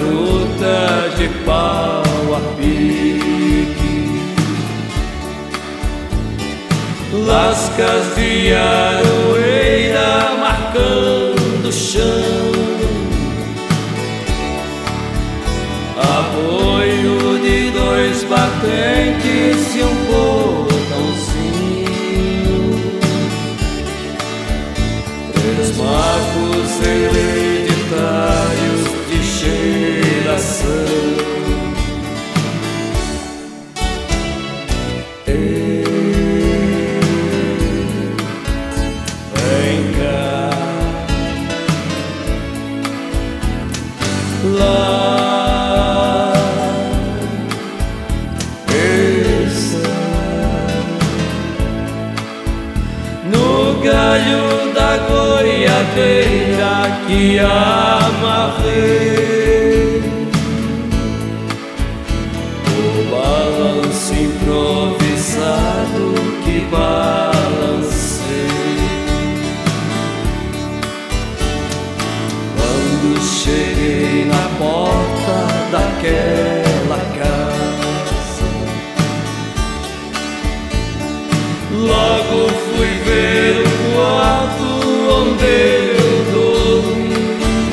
gruta de pau a pique, lascas de aroeira marcando o chão, apoio de dois batentes e um botãozinho, três marcos hereditários de cheiração. Vem cá, lá está, no galho da goiabeira que amarrei, o balanço improvisado que balancei. Quando cheguei na porta daquela casa, logo fui ver o quarto onde eu dormi.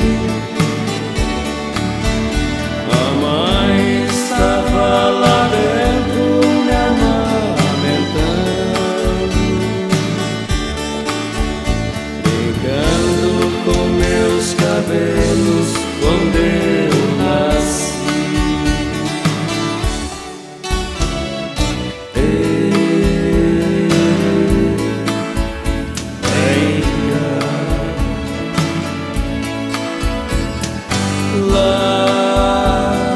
A mãe estava lá dentro me amamentando, brincando com meus cabelos quando eu nasci. Lá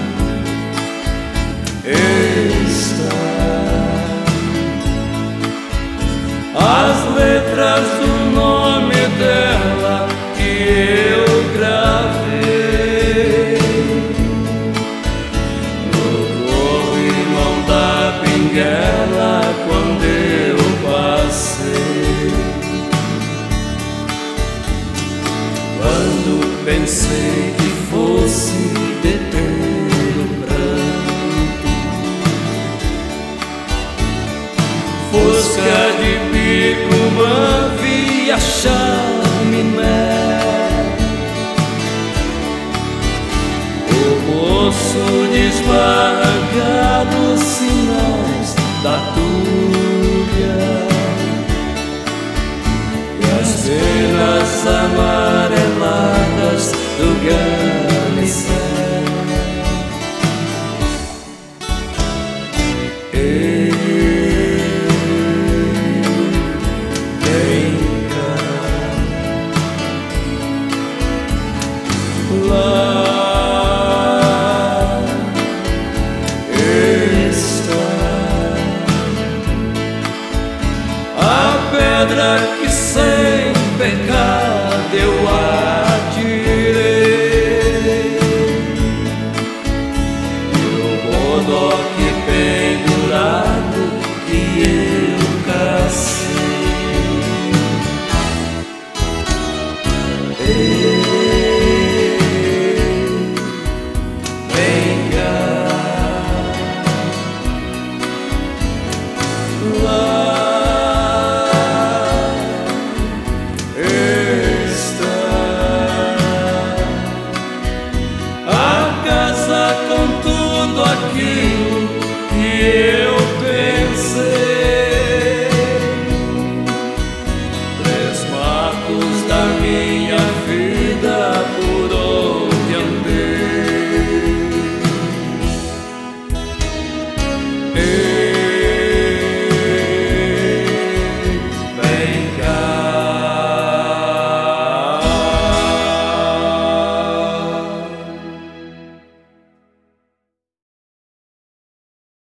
está as letras do nome dela que eu gravei no corrimão da pinguela quando eu passei. Quando pensei que fosse deter o pranto, fosca de Picumã via chaminé, o moço desbarrancado, sinais da túria e as penas amareladas do Galicé. Vem cá, lá